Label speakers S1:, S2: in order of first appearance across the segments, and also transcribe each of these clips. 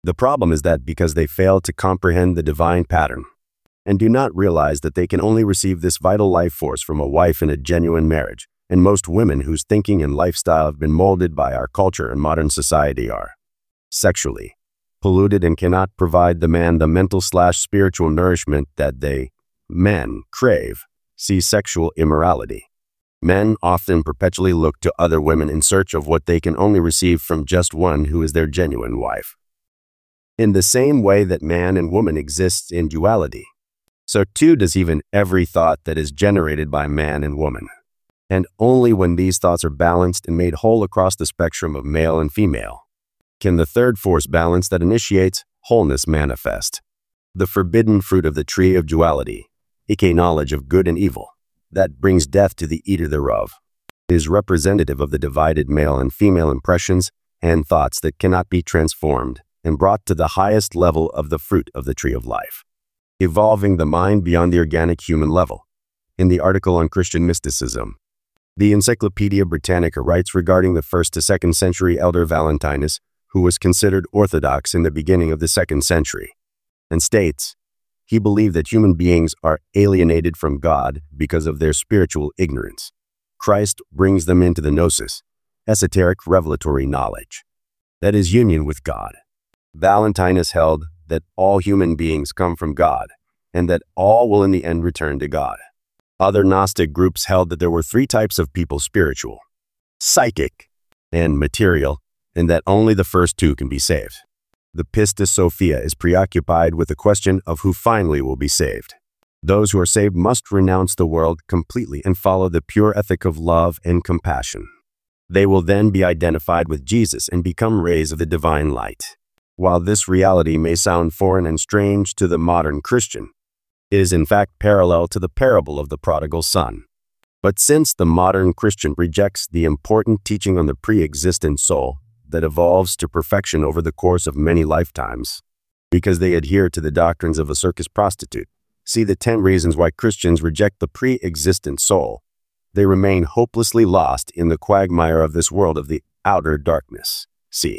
S1: The problem is that because they fail to comprehend the divine pattern and do not realize that they can only receive this vital life force from a wife in a genuine marriage, and most women whose thinking and lifestyle have been molded by our culture and modern society are sexually polluted and cannot provide the man the mental/spiritual nourishment that men crave. See sexual immorality. Men often perpetually look to other women in search of what they can only receive from just one who is their genuine wife. In the same way that man and woman exists in duality, so too does even every thought that is generated by man and woman. And only when these thoughts are balanced and made whole across the spectrum of male and female can the third force balance that initiates wholeness manifest. The forbidden fruit of the tree of duality, aka knowledge of good and evil, that brings death to the eater thereof, is representative of the divided male and female impressions and thoughts that cannot be transformed and brought to the highest level of the fruit of the tree of life, evolving the mind beyond the organic human level. In the article on Christian mysticism, the Encyclopedia Britannica writes regarding the 1st to 2nd century elder Valentinus, who was considered orthodox in the beginning of the 2nd century, and states, he believed that human beings are alienated from God because of their spiritual ignorance. Christ brings them into the gnosis, esoteric revelatory knowledge, that is union with God. Valentinus held that all human beings come from God, and that all will in the end return to God. Other Gnostic groups held that there were 3 types of people: spiritual, psychic, and material, and that only the first 2 can be saved. The Pistis Sophia is preoccupied with the question of who finally will be saved. Those who are saved must renounce the world completely and follow the pure ethic of love and compassion. They will then be identified with Jesus and become rays of the divine light. While this reality may sound foreign and strange to the modern Christian, it is in fact parallel to the parable of the prodigal son. But since the modern Christian rejects the important teaching on the pre-existent soul that evolves to perfection over the course of many lifetimes, because they adhere to the doctrines of a circus prostitute, see the 10 reasons why Christians reject the pre-existent soul, they remain hopelessly lost in the quagmire of this world of the outer darkness. See.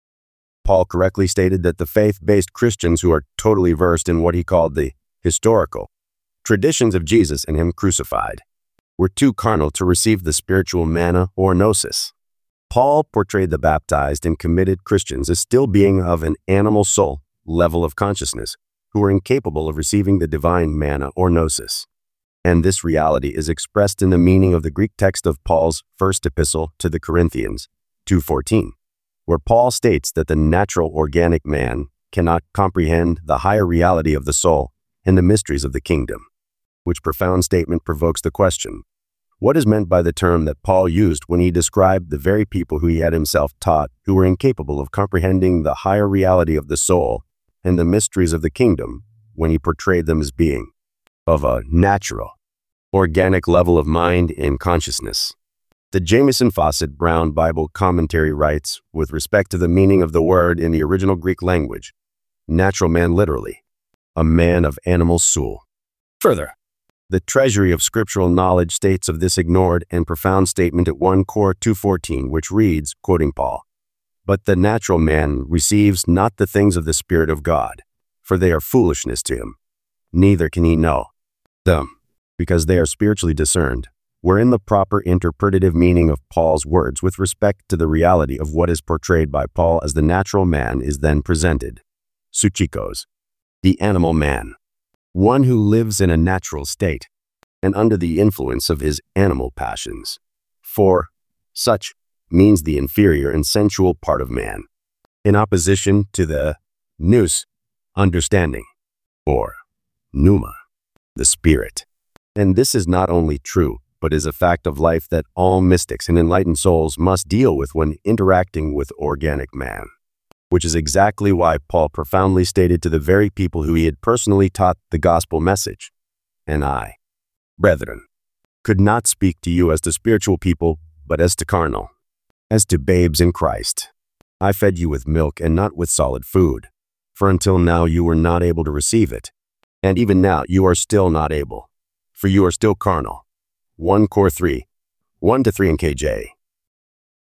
S1: Paul correctly stated that the faith-based Christians who are totally versed in what he called the historical traditions of Jesus and him crucified were too carnal to receive the spiritual manna or gnosis. Paul portrayed the baptized and committed Christians as still being of an animal soul level of consciousness who were incapable of receiving the divine manna or gnosis. And this reality is expressed in the meaning of the Greek text of Paul's first epistle to the Corinthians, 2:14, where Paul states that the natural organic man cannot comprehend the higher reality of the soul and the mysteries of the kingdom, which profound statement provokes the question, what is meant by the term that Paul used when he described the very people who he had himself taught who were incapable of comprehending the higher reality of the soul and the mysteries of the kingdom when he portrayed them as being of a natural, organic level of mind and consciousness? The Jamieson Fausset Brown Bible Commentary writes, with respect to the meaning of the word in the original Greek language, natural man literally, a man of animal soul. Further, the treasury of scriptural knowledge states of this ignored and profound statement at 1 Cor 2:14, which reads, quoting Paul, "But the natural man receives not the things of the Spirit of God, for they are foolishness to him, neither can he know them, because they are spiritually discerned," wherein the proper interpretative meaning of Paul's words with respect to the reality of what is portrayed by Paul as the natural man is then presented. Suchikos, the animal man, one who lives in a natural state and under the influence of his animal passions. For such means the inferior and sensual part of man, in opposition to the nous, understanding, or pneuma, the spirit. And this is not only true, but is a fact of life that all mystics and enlightened souls must deal with when interacting with organic man, which is exactly why Paul profoundly stated to the very people who he had personally taught the gospel message, "And I, brethren, could not speak to you as to spiritual people, but as to carnal, as to babes in Christ. I fed you with milk and not with solid food, for until now you were not able to receive it, and even now you are still not able, for you are still carnal." 1 Cor 3, 1-3 in KJ.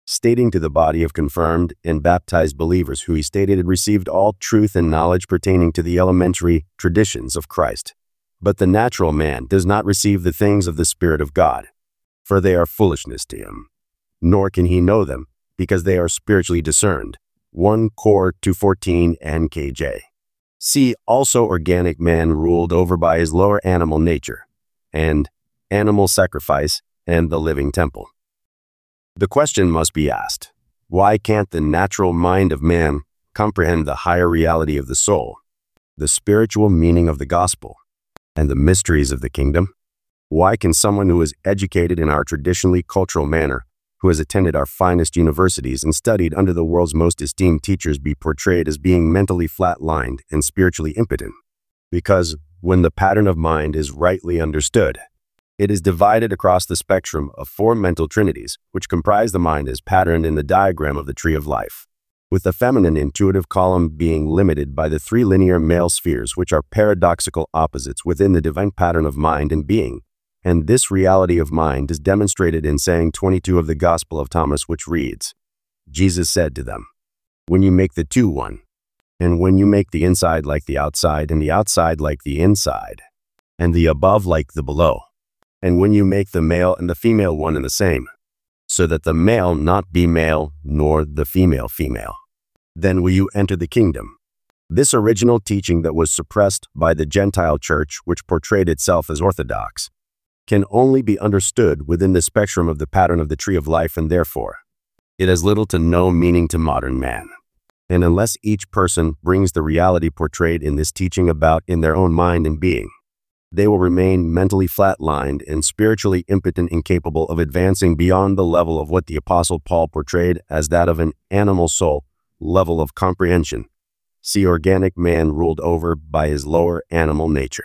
S1: stating to the body of confirmed and baptized believers who he stated had received all truth and knowledge pertaining to the elementary traditions of Christ. But the natural man does not receive the things of the Spirit of God, for they are foolishness to him, nor can he know them, because they are spiritually discerned. 1 Cor 2:14 NKJ. See also organic man ruled over by his lower animal nature, and animal sacrifice, and the living temple. The question must be asked, why can't the natural mind of man comprehend the higher reality of the soul, the spiritual meaning of the gospel, and the mysteries of the kingdom? Why can someone who is educated in our traditionally cultural manner, who has attended our finest universities and studied under the world's most esteemed teachers, be portrayed as being mentally flat-lined and spiritually impotent? Because when the pattern of mind is rightly understood, it is divided across the spectrum of four mental trinities, which comprise the mind as patterned in the diagram of the tree of life, with the feminine intuitive column being limited by the three linear male spheres, which are paradoxical opposites within the divine pattern of mind and being. And this reality of mind is demonstrated in saying 22 of the Gospel of Thomas, which reads, Jesus said to them, when you make the two one, and when you make the inside like the outside, and the outside like the inside, and the above like the below, and when you make the male and the female one and the same, so that the male not be male, nor the female female, then will you enter the kingdom. This original teaching that was suppressed by the Gentile church, which portrayed itself as orthodox, can only be understood within the spectrum of the pattern of the tree of life, and therefore, it has little to no meaning to modern man. And unless each person brings the reality portrayed in this teaching about in their own mind and being, they will remain mentally flat-lined and spiritually impotent, incapable of advancing beyond the level of what the Apostle Paul portrayed as that of an animal soul level of comprehension. See organic man ruled over by his lower animal nature.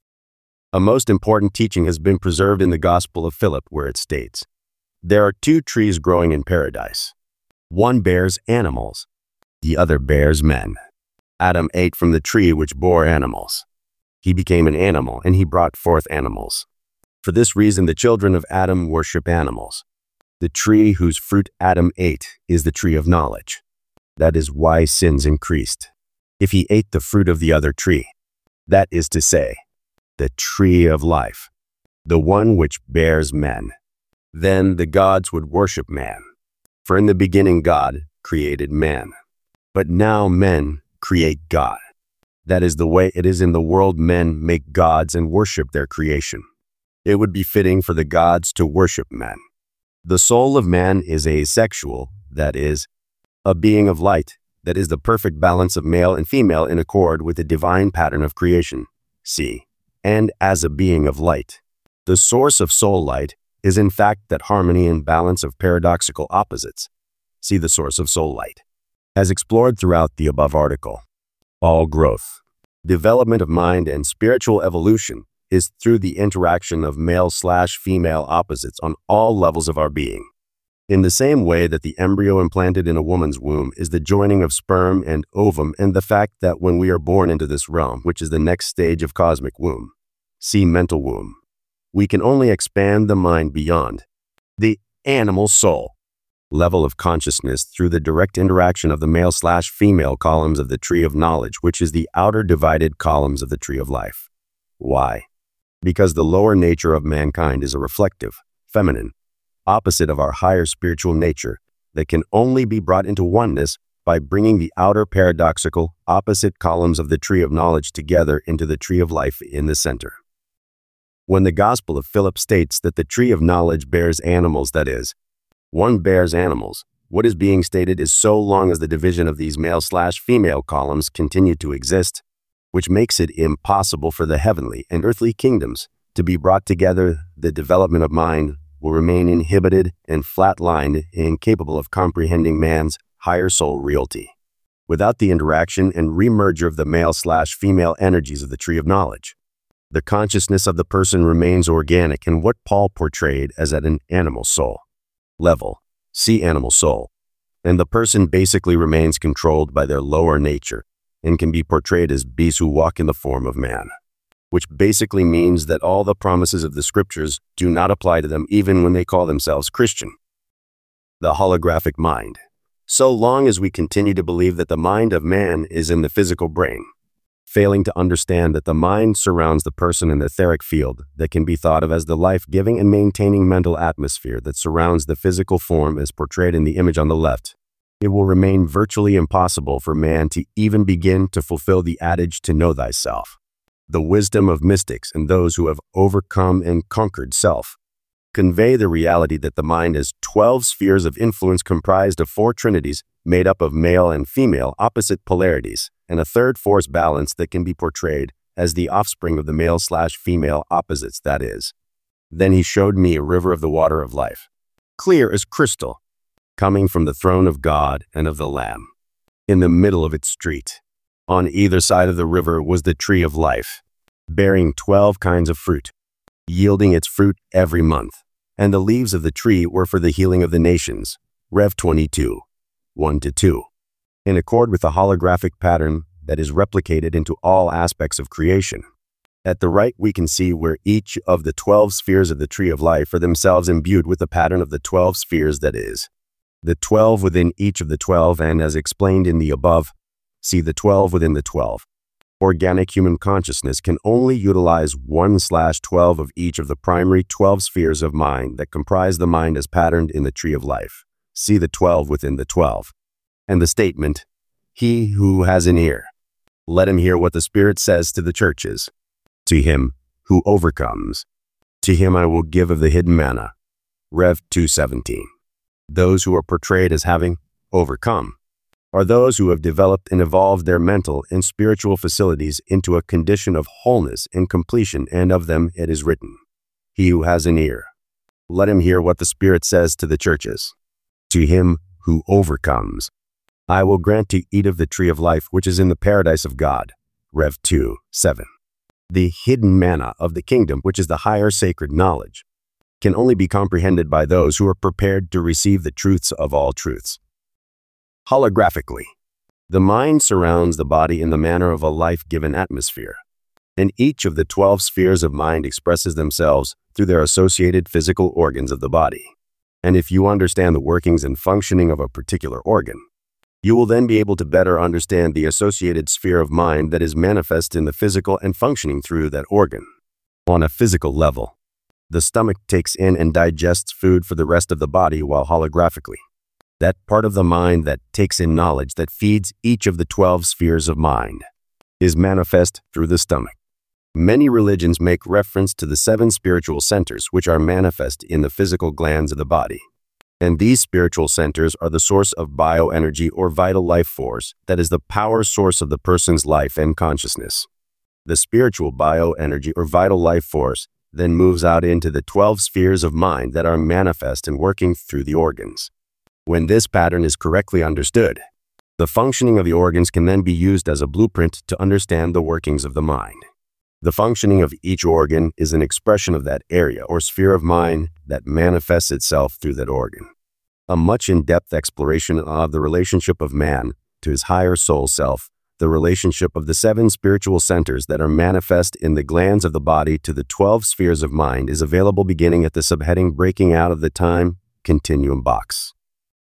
S1: A most important teaching has been preserved in the Gospel of Philip, where it states, there are two trees growing in paradise. One bears animals, the other bears men. Adam ate from the tree which bore animals. He became an animal, and he brought forth animals. For this reason the children of Adam worship animals. The tree whose fruit Adam ate is the tree of knowledge. That is why sins increased. If he ate the fruit of the other tree, that is to say, the tree of life, the one which bears men, then the gods would worship man. For in the beginning God created man. But now men create God. That is the way it is in the world. Men make gods and worship their creation. It would be fitting for the gods to worship men. The soul of man is asexual, that is, a being of light, that is the perfect balance of male and female in accord with the divine pattern of creation. See, and as a being of light, the source of soul light is in fact that harmony and balance of paradoxical opposites. See the source of soul light. As explored throughout the above article, all growth, development of mind and spiritual evolution is through the interaction of male/female opposites on all levels of our being. In the same way that the embryo implanted in a woman's womb is the joining of sperm and ovum, and the fact that when we are born into this realm, which is the next stage of cosmic womb, see mental womb, we can only expand the mind beyond the animal soul level of consciousness through the direct interaction of the male/female columns of the tree of knowledge, which is the outer divided columns of the tree of life. Why? Because the lower nature of mankind is a reflective, feminine, opposite of our higher spiritual nature that can only be brought into oneness by bringing the outer paradoxical, opposite columns of the tree of knowledge together into the tree of life in the center. When the Gospel of Philip states that the tree of knowledge bears animals, that is, one bears animals, what is being stated is so long as the division of these male/female columns continue to exist, which makes it impossible for the heavenly and earthly kingdoms to be brought together, the development of mind will remain inhibited and flat-lined and incapable of comprehending man's higher soul reality. Without the interaction and remerger of the male/female energies of the tree of knowledge, the consciousness of the person remains organic and what Paul portrayed as at an animal soul level, see animal soul, and the person basically remains controlled by their lower nature and can be portrayed as beasts who walk in the form of man, which basically means that all the promises of the scriptures do not apply to them even when they call themselves Christian. The holographic mind. So long as we continue to believe that the mind of man is in the physical brain, failing to understand that the mind surrounds the person in the etheric field that can be thought of as the life-giving and maintaining mental atmosphere that surrounds the physical form as portrayed in the image on the left, it will remain virtually impossible for man to even begin to fulfill the adage to know thyself. The wisdom of mystics and those who have overcome and conquered self convey the reality that the mind is 12 spheres of influence comprised of 4 trinities made up of male and female opposite polarities, and a third force balance that can be portrayed as the offspring of the male/female opposites, that is. Then he showed me a river of the water of life, clear as crystal, coming from the throne of God and of the Lamb. In the middle of its street, on either side of the river, was the tree of life, bearing 12 kinds of fruit, yielding its fruit every month, and the leaves of the tree were for the healing of the nations. Rev 22, 1-2. In accord with the holographic pattern that is replicated into all aspects of creation. At the right, we can see where each of the 12 spheres of the tree of life are themselves imbued with the pattern of the 12 spheres, that is, the 12 within each of the 12, and as explained in the above, see the 12 within the 12. Organic human consciousness can only utilize 1/12 of each of the primary 12 spheres of mind that comprise the mind as patterned in the tree of life. See the 12 within the 12. And the statement, "He who has an ear, let him hear what the Spirit says to the churches. To him who overcomes, to him I will give of the hidden manna." Rev 2:17. Those who are portrayed as having overcome are those who have developed and evolved their mental and spiritual facilities into a condition of wholeness and completion, and of them it is written, "He who has an ear, let him hear what the Spirit says to the churches. To him who overcomes, I will grant to eat of the tree of life which is in the paradise of God." Rev 2:7. The hidden manna of the kingdom, which is the higher sacred knowledge, can only be comprehended by those who are prepared to receive the truths of all truths. Holographically, the mind surrounds the body in the manner of a life-given atmosphere, and each of the 12 spheres of mind expresses themselves through their associated physical organs of the body. And if you understand the workings and functioning of a particular organ, you will then be able to better understand the associated sphere of mind that is manifest in the physical and functioning through that organ. On a physical level, the stomach takes in and digests food for the rest of the body, while holographically, that part of the mind that takes in knowledge that feeds each of the 12 spheres of mind is manifest through the stomach. Many religions make reference to the 7 spiritual centers which are manifest in the physical glands of the body. And these spiritual centers are the source of bioenergy or vital life force that is the power source of the person's life and consciousness. The spiritual bioenergy or vital life force then moves out into the 12 spheres of mind that are manifest and working through the organs. When this pattern is correctly understood, the functioning of the organs can then be used as a blueprint to understand the workings of the mind. The functioning of each organ is an expression of that area or sphere of mind that manifests itself through that organ. A much in-depth exploration of the relationship of man to his higher soul self, the relationship of the 7 spiritual centers that are manifest in the glands of the body to the 12 spheres of mind is available beginning at the subheading Breaking Out of the Time Continuum box.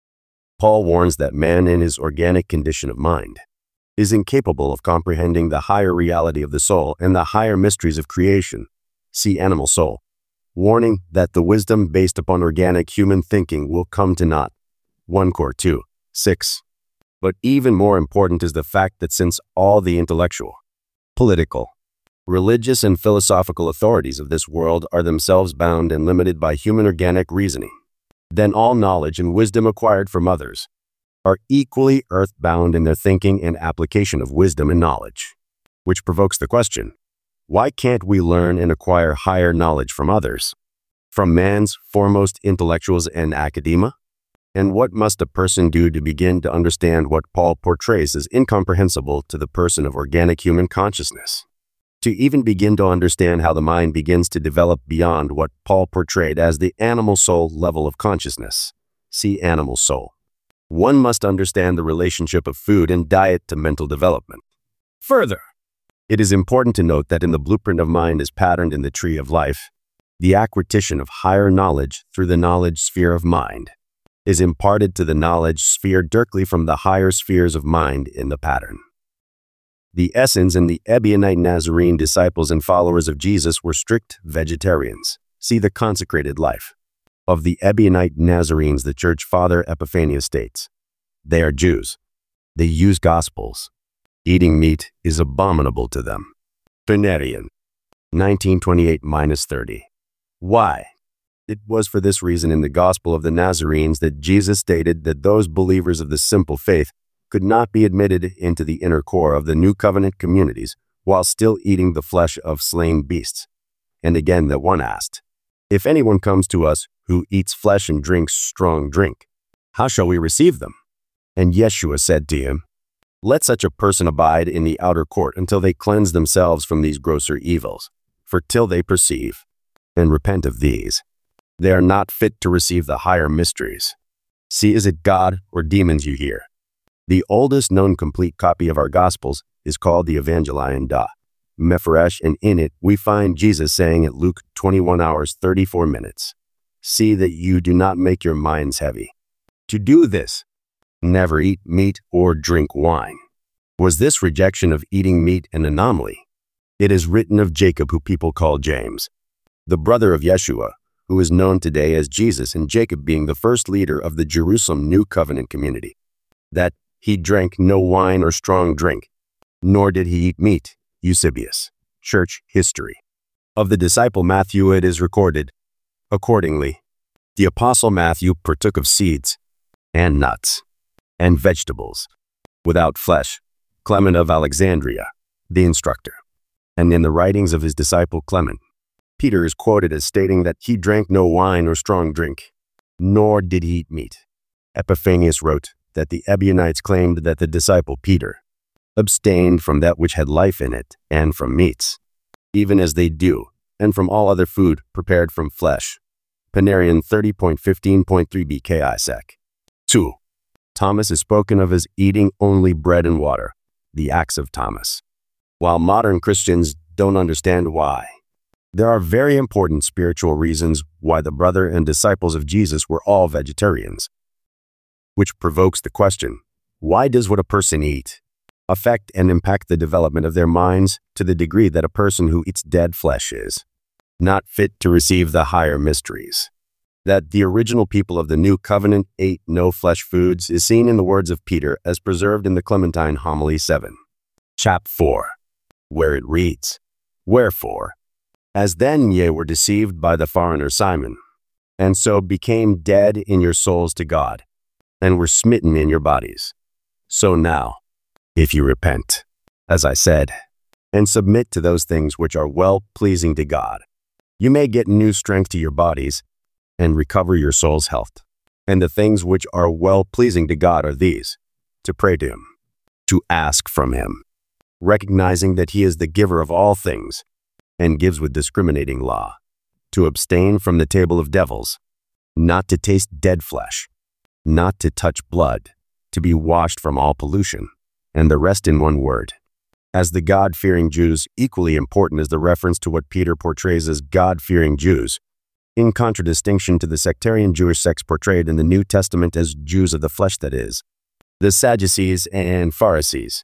S1: Paul warns that man in his organic condition of mind is incapable of comprehending the higher reality of the soul and the higher mysteries of creation. See Animal Soul. Warning that the wisdom based upon organic human thinking will come to naught. 1 Cor 2:6. But even more important is the fact that since all the intellectual, political, religious, and philosophical authorities of this world are themselves bound and limited by human organic reasoning, then all knowledge and wisdom acquired from others are equally earthbound in their thinking and application of wisdom and knowledge. Which provokes the question, why can't we learn and acquire higher knowledge from others? From man's foremost intellectuals and academia? And what must a person do to begin to understand what Paul portrays as incomprehensible to the person of organic human consciousness? To even begin to understand how the mind begins to develop beyond what Paul portrayed as the animal soul level of consciousness. See Animal Soul. One must understand the relationship of food and diet to mental development. Further, it is important to note that in the blueprint of mind as patterned in the tree of life, the acquisition of higher knowledge through the knowledge sphere of mind is imparted to the knowledge sphere directly from the higher spheres of mind in the pattern. The Essenes and the Ebionite Nazarene disciples and followers of Jesus were strict vegetarians. See the consecrated life. Of the Ebionite Nazarenes, the Church Father Epiphanius states, they are Jews. They use Gospels. Eating meat is abominable to them. Phanarian, 1928-30. Why? It was for this reason in the Gospel of the Nazarenes that Jesus stated that those believers of the simple faith could not be admitted into the inner core of the New Covenant communities while still eating the flesh of slain beasts. And again that one asked, if anyone comes to us who eats flesh and drinks strong drink, how shall we receive them? And Yeshua said to him, let such a person abide in the outer court until they cleanse themselves from these grosser evils. For till they perceive and repent of these, they are not fit to receive the higher mysteries. See, is it God or demons you hear? The oldest known complete copy of our Gospels is called the Evangelion da Mepharesh, and in it we find Jesus saying at Luke 21:34, see that you do not make your minds heavy. To do this, never eat meat or drink wine. Was this rejection of eating meat an anomaly? It is written of Jacob, who people call James, the brother of Yeshua, who is known today as Jesus, and Jacob being the first leader of the Jerusalem New Covenant community, that he drank no wine or strong drink, nor did he eat meat. Eusebius, Church History. Of the disciple Matthew it is recorded, accordingly, the apostle Matthew partook of seeds and nuts and vegetables, without flesh, Clement of Alexandria, the instructor. And in the writings of his disciple Clement, Peter is quoted as stating that he drank no wine or strong drink, nor did he eat meat. Epiphanius wrote that the Ebionites claimed that the disciple Peter abstained from that which had life in it and from meats, even as they do, and from all other food prepared from flesh. Phanarian 30.15.3 BK Isaac. 2. Thomas is spoken of as eating only bread and water, the Acts of Thomas. While modern Christians don't understand why, there are very important spiritual reasons why the brother and disciples of Jesus were all vegetarians, which provokes the question, why does what a person eat affect and impact the development of their minds to the degree that a person who eats dead flesh is not fit to receive the higher mysteries? That the original people of the New Covenant ate no flesh foods is seen in the words of Peter as preserved in the Clementine Homily 7, chap 4, where it reads, wherefore, as then ye were deceived by the foreigner Simon, and so became dead in your souls to God, and were smitten in your bodies, so now, if you repent, as I said, and submit to those things which are well-pleasing to God, you may get new strength to your bodies and recover your soul's health. And the things which are well-pleasing to God are these: to pray to Him, to ask from Him, recognizing that He is the giver of all things and gives with discriminating law, to abstain from the table of devils, not to taste dead flesh, not to touch blood, to be washed from all pollution, and the rest in one word. As the God-fearing Jews, equally important is the reference to what Peter portrays as God-fearing Jews, in contradistinction to the sectarian Jewish sects portrayed in the New Testament as Jews of the flesh, that is, the Sadducees and Pharisees.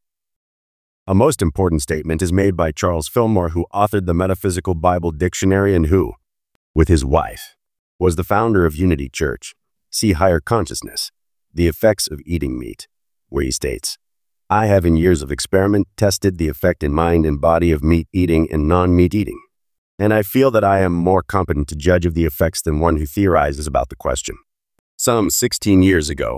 S1: A most important statement is made by Charles Fillmore, who authored the Metaphysical Bible Dictionary and who, with his wife, was the founder of Unity Church. See Higher Consciousness, the effects of eating meat, where he states, I have in years of experiment tested the effect in mind and body of meat eating and non-meat eating, and I feel that I am more competent to judge of the effects than one who theorizes about the question. Some 16 years ago,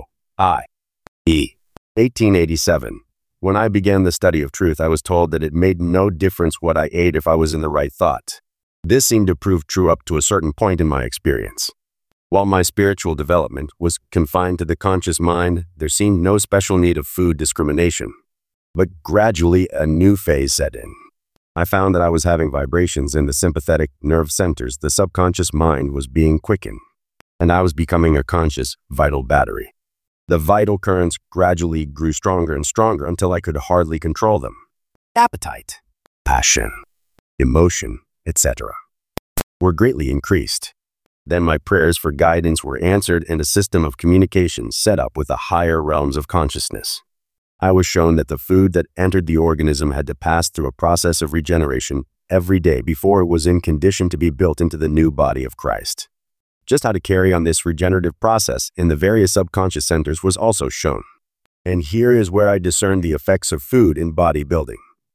S1: 1887, when I began the study of truth, I was told that it made no difference what I ate if I was in the right thought. This seemed to prove true up to a certain point in my experience. While my spiritual development was confined to the conscious mind, there seemed no special need of food discrimination. But gradually, a new phase set in. I found that I was having vibrations in the sympathetic nerve centers. The subconscious mind was being quickened, and I was becoming a conscious, vital battery. The vital currents gradually grew stronger and stronger until I could hardly control them. Appetite, passion, emotion, etc. were greatly increased. Then my prayers for guidance were answered and a system of communication set up with the higher realms of consciousness. I was shown that the food that entered the organism had to pass through a process of regeneration every day before it was in condition to be built into the new body of Christ. Just how to carry on this regenerative process in the various subconscious centers was also shown. And here is where I discerned the effects of food in bodybuilding.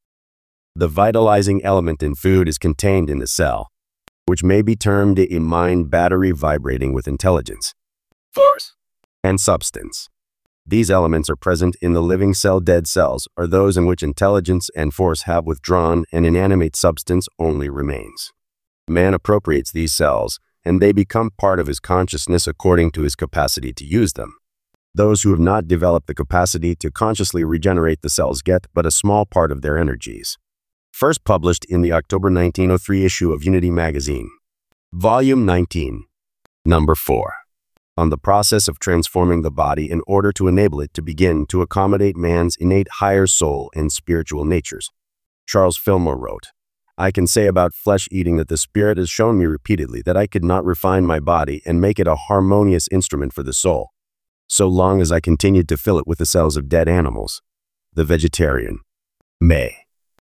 S1: The vitalizing element in food is contained in the cell, which may be termed a mind battery vibrating with intelligence, force, and substance. These elements are present in the living cell. Dead cells are those in which intelligence and force have withdrawn and inanimate substance only remains. Man appropriates these cells, and they become part of his consciousness according to his capacity to use them. Those who have not developed the capacity to consciously regenerate the cells get but a small part of their energies. First published in the October 1903 issue of Unity magazine. Volume 19. Number 4. On the process of transforming the body in order to enable it to begin to accommodate man's innate higher soul and spiritual natures. Charles Fillmore wrote, I can say about flesh eating that the Spirit has shown me repeatedly that I could not refine my body and make it a harmonious instrument for the soul, so long as I continued to fill it with the cells of dead animals. The Vegetarian. May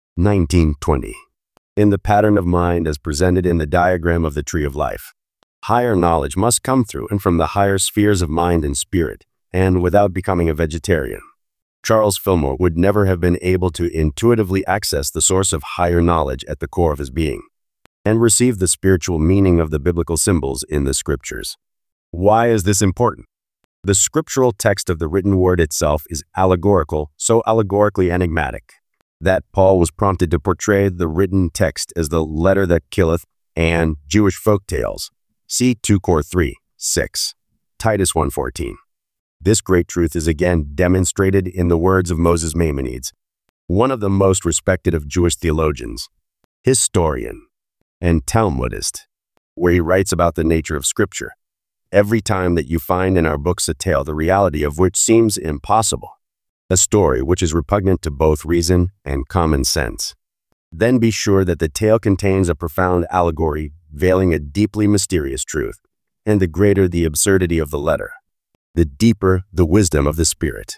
S1: 1920. In the pattern of mind as presented in the diagram of the Tree of Life, higher knowledge must come through and from the higher spheres of mind and spirit, and without becoming a vegetarian, Charles Fillmore would never have been able to intuitively access the source of higher knowledge at the core of his being, and receive the spiritual meaning of the biblical symbols in the scriptures. Why is this important? The scriptural text of the written word itself is allegorical, so allegorically enigmatic, that Paul was prompted to portray the written text as the letter that killeth and Jewish folk tales. See 2 Cor 3:6, Titus 1:14. This great truth is again demonstrated in the words of Moses Maimonides, one of the most respected of Jewish theologians, historian, and Talmudist, where he writes about the nature of Scripture. Every time that you find in our books a tale the reality of which seems impossible, a story which is repugnant to both reason and common sense, then be sure that the tale contains a profound allegory veiling a deeply mysterious truth, and the greater the absurdity of the letter, the deeper the wisdom of the Spirit.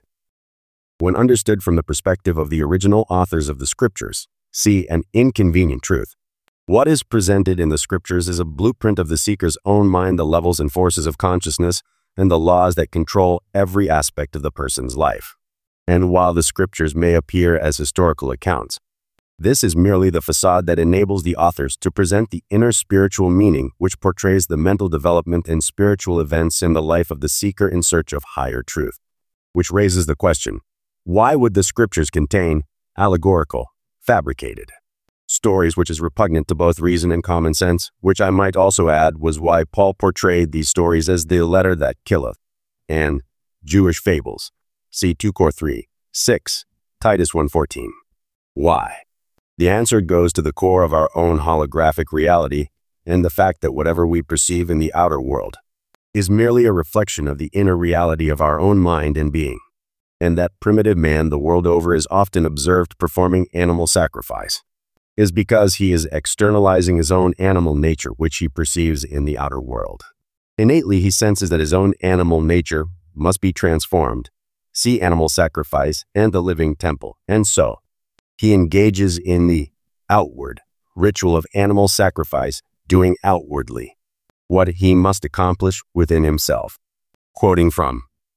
S1: When understood from the perspective of the original authors of the Scriptures, see an inconvenient truth. What is presented in the Scriptures is a blueprint of the seeker's own mind, the levels and forces of consciousness, and the laws that control every aspect of the person's life. And while the Scriptures may appear as historical accounts, this is merely the facade that enables the authors to present the inner spiritual meaning which portrays the mental development and spiritual events in the life of the seeker in search of higher truth. Which raises the question, why would the Scriptures contain allegorical, fabricated stories which is repugnant to both reason and common sense, which I might also add was why Paul portrayed these stories as the letter that killeth and Jewish fables. See 2 Cor 3:6, Titus 1:14. Why? The answer goes to the core of our own holographic reality and the fact that whatever we perceive in the outer world is merely a reflection of the inner reality of our own mind and being, and that primitive man the world over is often observed performing animal sacrifice, is because he is externalizing his own animal nature which he perceives in the outer world. Innately he senses that his own animal nature must be transformed. See Animal Sacrifice and The Living Temple, and so he engages in the outward ritual of animal sacrifice, doing outwardly what he must accomplish within himself. Quoting from,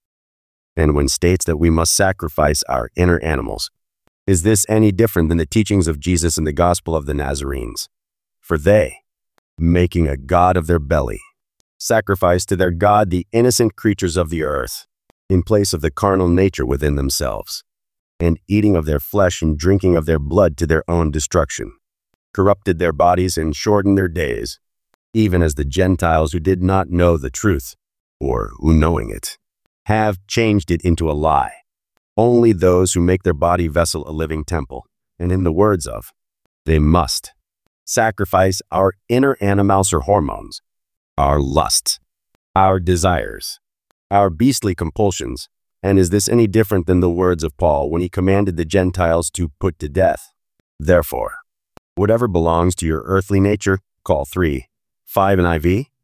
S1: and when states that we must sacrifice our inner animals, is this any different than the teachings of Jesus in the Gospel of the Nazarenes? For they, making a god of their belly, sacrifice to their God the innocent creatures of the earth, in place of the carnal nature within themselves, and eating of their flesh and drinking of their blood to their own destruction, corrupted their bodies and shortened their days, even as the Gentiles who did not know the truth, or who knowing it, have changed it into a lie. Only those who make their body vessel a living temple, and in the words of, they must sacrifice our inner animals or hormones, our lusts, our desires, our beastly compulsions. And is this any different than the words of Paul when he commanded the Gentiles to put to death? Therefore, whatever belongs to your earthly nature, call 3:5 NIV,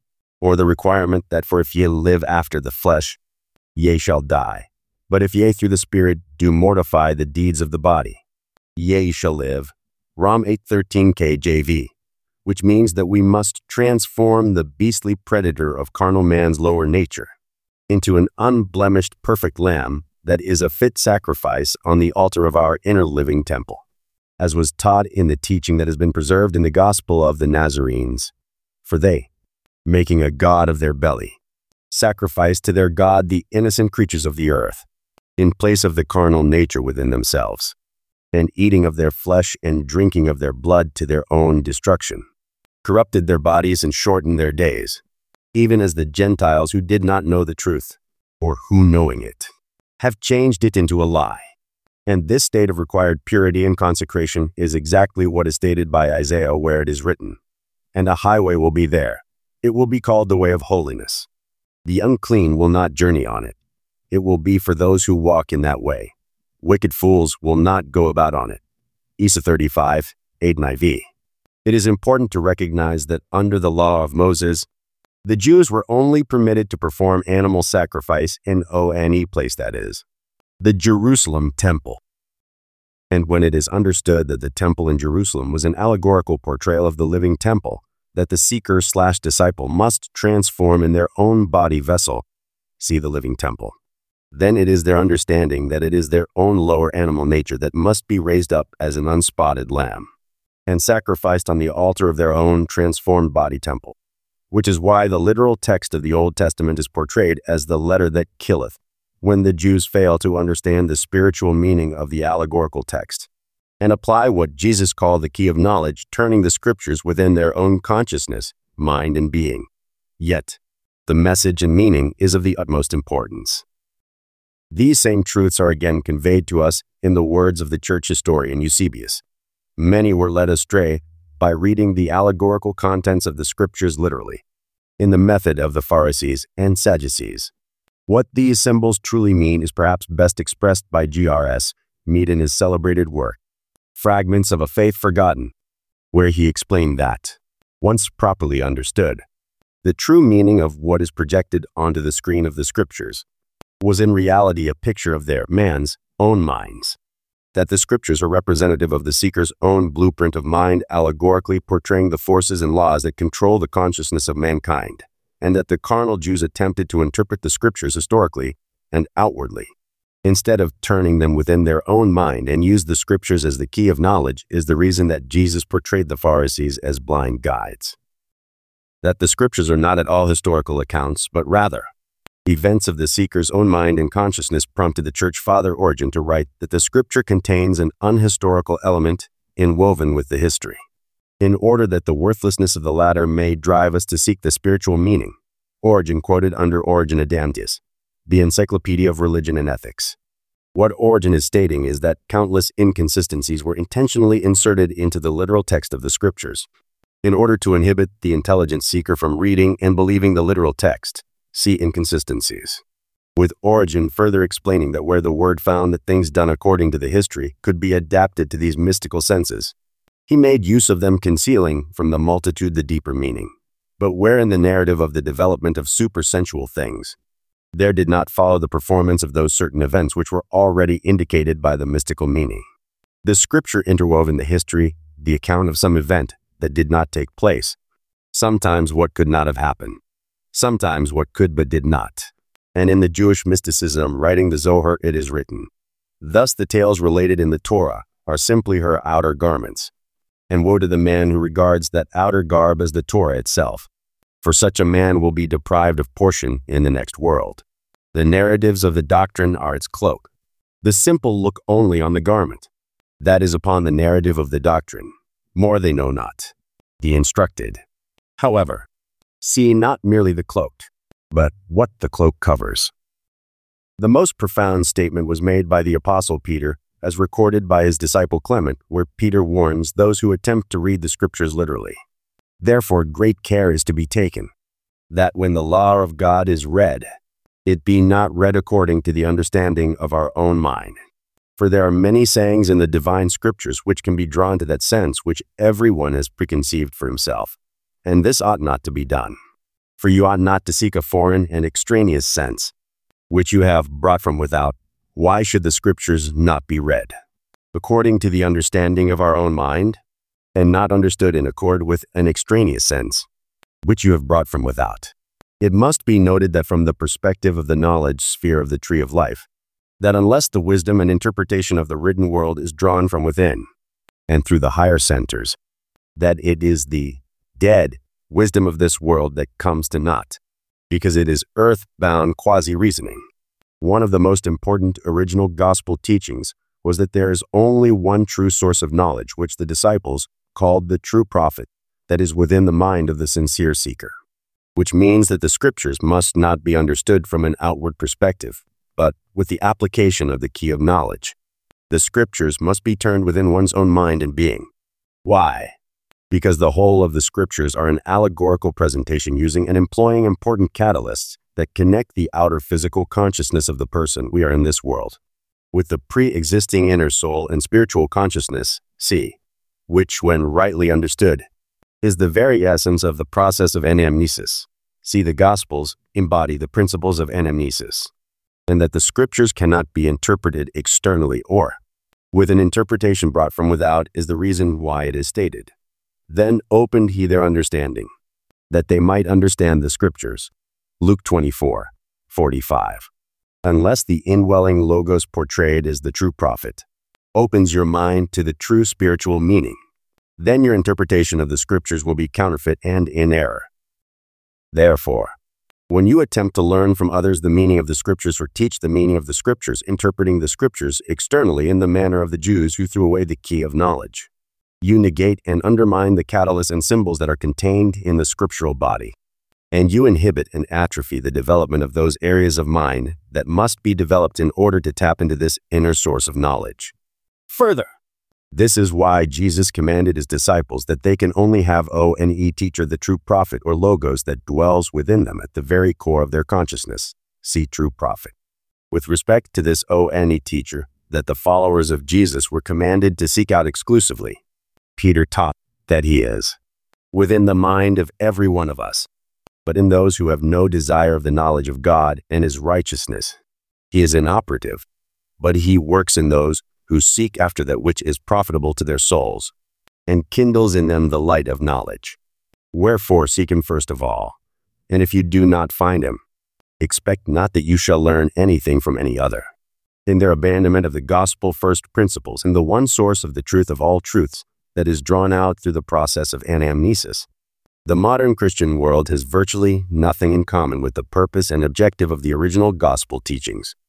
S1: or the requirement that for if ye live after the flesh, ye shall die. But if ye through the Spirit do mortify the deeds of the body, ye shall live. Rom 8:13 KJV, which means that we must transform the beastly predator of carnal man's lower nature into an unblemished perfect lamb that is a fit sacrifice on the altar of our inner living temple, as was taught in the teaching that has been preserved in the gospel of the Nazarenes. For they, making a god of their belly, sacrificed to their god the innocent creatures of the earth, in place of the carnal nature within themselves, and eating of their flesh and drinking of their blood to their own destruction, corrupted their bodies and shortened their days, even as the Gentiles who did not know the truth, or who knowing it, have changed it into a lie. And this state of required purity and consecration is exactly what is stated by Isaiah, where it is written, "And a highway will be there. It will be called the way of holiness. The unclean will not journey on it. It will be for those who walk in that way. Wicked fools will not go about on it." Isa 35, 8 NIV. It is important to recognize that under the law of Moses, the Jews were only permitted to perform animal sacrifice in any place, that is, the Jerusalem temple. And when it is understood that the temple in Jerusalem was an allegorical portrayal of the living temple that the seeker/disciple must transform in their own body vessel, see the living temple, then it is their understanding that it is their own lower animal nature that must be raised up as an unspotted lamb and sacrificed on the altar of their own transformed body temple, which is why the literal text of the Old Testament is portrayed as the letter that killeth, when the Jews fail to understand the spiritual meaning of the allegorical text and apply what Jesus called the key of knowledge, turning the scriptures within their own consciousness, mind, and being. Yet, the message and meaning is of the utmost importance. These same truths are again conveyed to us in the words of the church historian Eusebius. Many were led astray by reading the allegorical contents of the scriptures literally, in the method of the Pharisees and Sadducees. What these symbols truly mean is perhaps best expressed by G.R.S. Mead in his celebrated work, Fragments of a Faith Forgotten, where he explained that, once properly understood, the true meaning of what is projected onto the screen of the scriptures was in reality a picture of their man's own minds, that the scriptures are representative of the seeker's own blueprint of mind, allegorically portraying the forces and laws that control the consciousness of mankind, and that the carnal Jews attempted to interpret the scriptures historically and outwardly, instead of turning them within their own mind and use the scriptures as the key of knowledge, is the reason that Jesus portrayed the Pharisees as blind guides. That the scriptures are not at all historical accounts, but rather events of the seeker's own mind and consciousness prompted the church father Origen to write that the scripture contains an unhistorical element inwoven with the history, in order that the worthlessness of the latter may drive us to seek the spiritual meaning. Origen quoted under Origen Adamdius, the Encyclopedia of Religion and Ethics. What Origen is stating is that countless inconsistencies were intentionally inserted into the literal text of the scriptures, in order to inhibit the intelligent seeker from reading and believing the literal text. See inconsistencies. With Origen further explaining that where the word found that things done according to the history could be adapted to these mystical senses, he made use of them, concealing from the multitude the deeper meaning. But where in the narrative of the development of supersensual things, there did not follow the performance of those certain events which were already indicated by the mystical meaning. The scripture interwove in the history the account of some event that did not take place, sometimes what could not have happened, sometimes what could but did not. And in the Jewish mysticism writing the Zohar it is written, "Thus the tales related in the Torah are simply her outer garments, and woe to the man who regards that outer garb as the Torah itself, for such a man will be deprived of portion in the next world. The narratives of the doctrine are its cloak. The simple look only on the garment, that is upon the narrative of the doctrine. More they know not. The instructed, however, see not merely the cloaked, but what the cloak covers." The most profound statement was made by the Apostle Peter, as recorded by his disciple Clement, where Peter warns those who attempt to read the scriptures literally. "Therefore great care is to be taken, that when the law of God is read, it be not read according to the understanding of our own mind. For there are many sayings in the divine scriptures which can be drawn to that sense which everyone has preconceived for himself, and this ought not to be done. For you ought not to seek a foreign and extraneous sense, which you have brought from without. Why should the Scriptures not be read according to the understanding of our own mind, and not understood in accord with an extraneous sense, which you have brought from without? It must be noted that from the perspective of the knowledge sphere of the tree of life, that unless the wisdom and interpretation of the written world is drawn from within, and through the higher centers, that it is the dead wisdom of this world that comes to naught, because it is earth-bound quasi-reasoning. One of the most important original gospel teachings was that there is only one true source of knowledge, which the disciples called the true prophet, that is within the mind of the sincere seeker, which means that the Scriptures must not be understood from an outward perspective, but with the application of the key of knowledge. The Scriptures must be turned within one's own mind and being. Why? Because the whole of the Scriptures are an allegorical presentation using and employing important catalysts that connect the outer physical consciousness of the person we are in this world with the pre-existing inner soul and spiritual consciousness, see, which, when rightly understood, is the very essence of the process of anamnesis. See, the Gospels embody the principles of anamnesis, and that the Scriptures cannot be interpreted externally or with an interpretation brought from without is the reason why it is stated. Then opened he their understanding, that they might understand the Scriptures. Luke 24:45. Unless the indwelling Logos portrayed as the true prophet opens your mind to the true spiritual meaning, then your interpretation of the Scriptures will be counterfeit and in error. Therefore, when you attempt to learn from others the meaning of the Scriptures or teach the meaning of the Scriptures, interpreting the Scriptures externally in the manner of the Jews who threw away the key of knowledge, you negate and undermine the catalysts and symbols that are contained in the scriptural body, and you inhibit and atrophy the development of those areas of mind that must be developed in order to tap into this inner source of knowledge. Further, this is why Jesus commanded his disciples that they can only have O-N-E teacher, the true prophet or Logos that dwells within them at the very core of their consciousness. See true prophet. With respect to this O-N-E teacher that the followers of Jesus were commanded to seek out exclusively, Peter taught that he is within the mind of every one of us, but in those who have no desire of the knowledge of God and his righteousness. He is inoperative, but he works in those who seek after that which is profitable to their souls, and kindles in them the light of knowledge. Wherefore seek him first of all, and if you do not find him, expect not that you shall learn anything from any other. In their abandonment of the gospel first principles and the one source of the truth of all truths that is drawn out through the process of anamnesis, the modern Christian world has virtually nothing in common with the purpose and objective of the original gospel teachings.